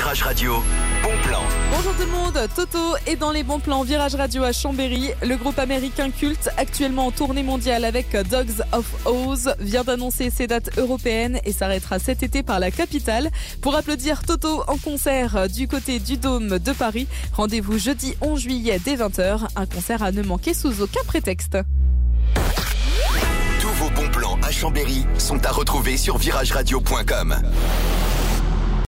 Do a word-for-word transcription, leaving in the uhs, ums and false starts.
Virage Radio, bon plan. Bonjour tout le monde, Toto est dans les bons plans Virage Radio à Chambéry. Le groupe américain culte, actuellement en tournée mondiale avec Dogs of Oz, vient d'annoncer ses dates européennes et s'arrêtera cet été par la capitale. Pour applaudir Toto en concert du côté du Dôme de Paris, rendez-vous jeudi onze juillet dès vingt heures. Un concert à ne manquer sous aucun prétexte. Tous vos bons plans à Chambéry sont à retrouver sur virage radio point com.